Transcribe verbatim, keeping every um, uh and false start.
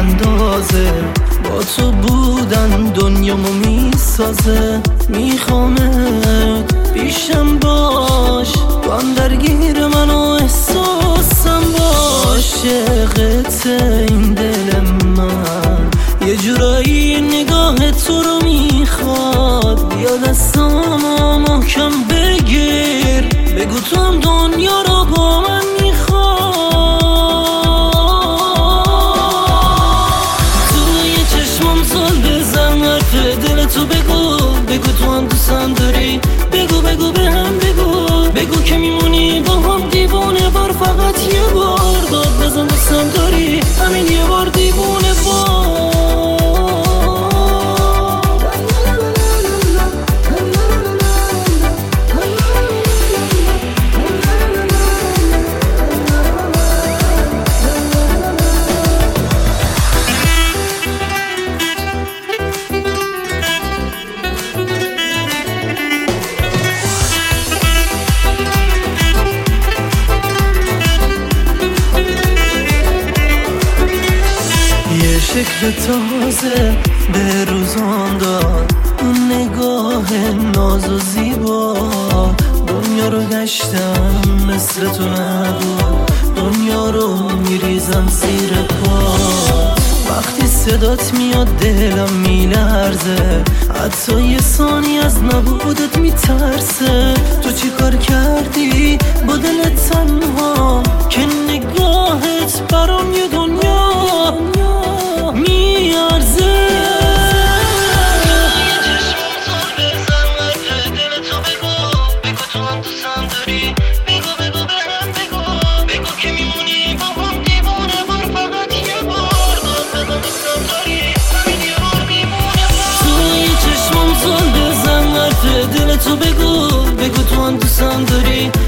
اندازه، با تو بودن دنیامو میسازه. میخوامت پیشم باش، تو هم درگیر من و احساسم باش. عاشقت این دل من یه جورایی نگاه تو رو میخواد. بیا دستامو محکم بگیر، بگو تو هم دنیا رو با من تو بگو، بگو تو هم دوستم داری. بگو بگو به هم بگو، بگو که میمونی با هم دیوونه بار. فقط یه بار داد بزن دوستم داری، همین یه بار دیوونه بار. شکل تازه به روزان داد، اون نگاه ناز و زیبا. دنیا رو گشتم مثل تو نبود، دنیا رو میریزم زیر پا. وقتی صدات میاد دلم میلرزه، حتی یه ثانی از نبودت میترسه. تو چی کار کردی با دلت تنها که نگاهت برام یه دنیا میارزه. دل تو بگو، بگو تو هم دوستم داری.